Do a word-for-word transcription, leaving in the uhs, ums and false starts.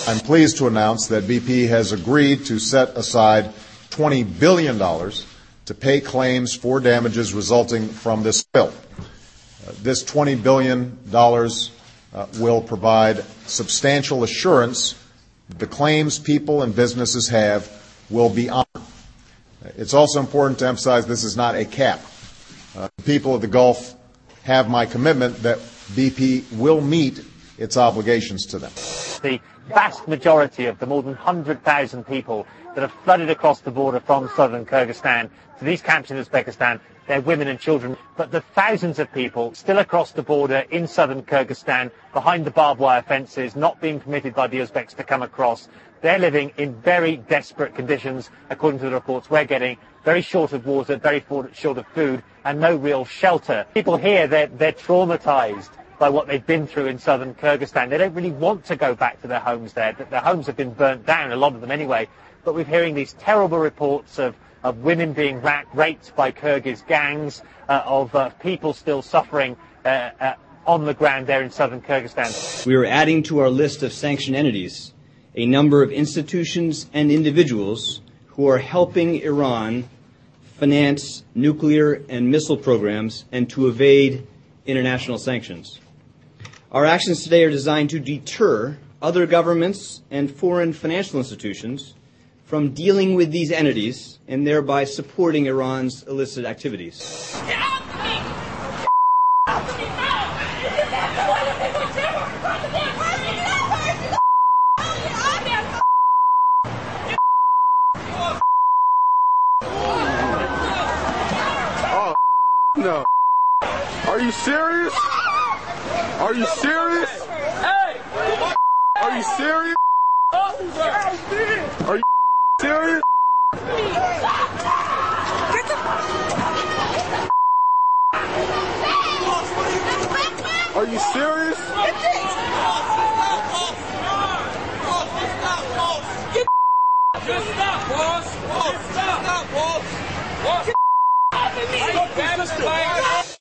I'm pleased to announce that B P has agreed to set aside twenty billion dollars to pay claims for damages resulting from this spill. Uh, this twenty billion dollars uh, will provide substantial assurance that the claims people and businesses have will be honored. It's also important to emphasize this is not a cap. Uh, the people of the Gulf have my commitment that B P will meet its obligations to them. The vast majority of the more than one hundred thousand people that have flooded across the border from southern Kyrgyzstan to these camps in Uzbekistan, they're women and children. But the thousands of people still across the border in southern Kyrgyzstan, behind the barbed wire fences, not being permitted by the Uzbeks to come across, they're living in very desperate conditions, according to the reports we're getting, very short of water, very short of food, and no real shelter. People here, they're, they're traumatized by what they've been through in southern Kyrgyzstan. They don't really want to go back to their homes there. Their homes have been burnt down, a lot of them anyway. But we're hearing these terrible reports of, of women being ra- raped by Kyrgyz gangs, uh, of uh, people still suffering uh, uh, on the ground there in southern Kyrgyzstan. We are adding to our list of sanctioned entities a number of institutions and individuals who are helping Iran finance nuclear and missile programs and to evade international sanctions. Our actions today are designed to deter other governments and foreign financial institutions from dealing with these entities and thereby supporting Iran's illicit activities. Oh, no. Are you serious? Are you serious? Are you serious? Are you serious? Are you serious? Just stop, boss! Just stop, boss! What? Stop,